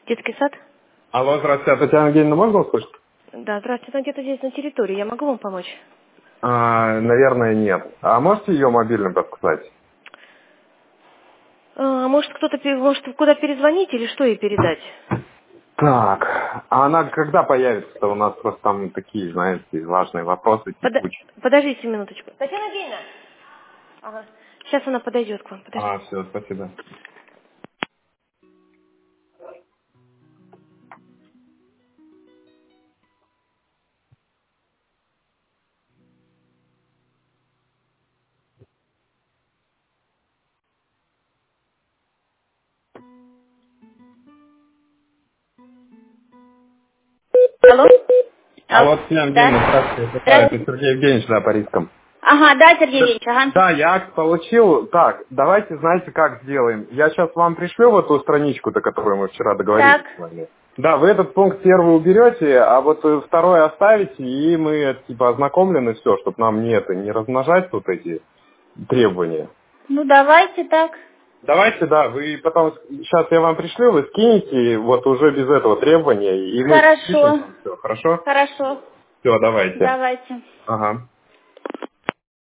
Детский сад? Алло, здравствуйте, Татьяна Евгеньевна, можно услышать? Да, здравствуйте, она где-то здесь на территории. Я могу вам помочь? Наверное, нет. А можете ее мобильный подсказать? Может, может, куда перезвонить или что ей передать? Так, а она когда появится-то? У нас просто там такие, знаете, важные вопросы текучие. Подождите минуточку. Татьяна Евгеньевна! Ага. Сейчас она подойдет к вам, подождите. Все, спасибо. Алло? Алло, Татьяна Да? Евгеньевна, здравствуйте. Это Здравствуйте. Сергей Евгеньевич, да, по рискам. Ага, да, Сергей Ильич, ага. Да, я акт получил. Так, давайте, знаете, как сделаем. Я сейчас вам пришлю вот ту страничку-то, которую мы вчера договорились Так. с вами. Да, вы этот пункт первый уберете, а вот второй оставите, и мы типа ознакомлены все, чтобы нам не размножать тут эти требования. Ну, давайте так. Давайте, да, вы потом, сейчас я вам пришлю, вы скинете вот уже без этого требования, и мы пишем Хорошо. там все, хорошо? Хорошо. Все, давайте. Давайте. Ага.